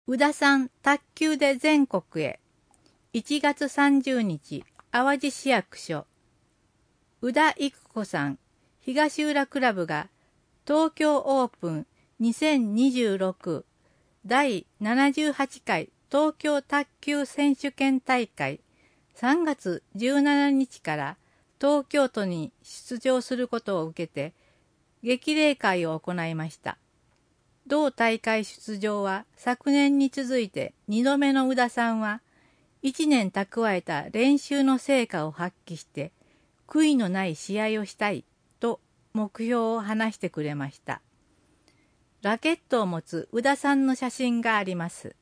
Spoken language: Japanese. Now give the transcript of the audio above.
宇田さん卓球で全国へ。1月30日、淡路市役所。宇田育子さん、東浦クラブが東京オープン2026第78回東京卓球選手権大会3月17日から東京都に出場することを受けて激励会を行いました。同大会出場は昨年に続いて2度目の宇田さんは1年蓄えた練習の成果を発揮して悔いのない試合をしたいと目標を話してくれました。ラケットを持つ宇田さんの写真があります。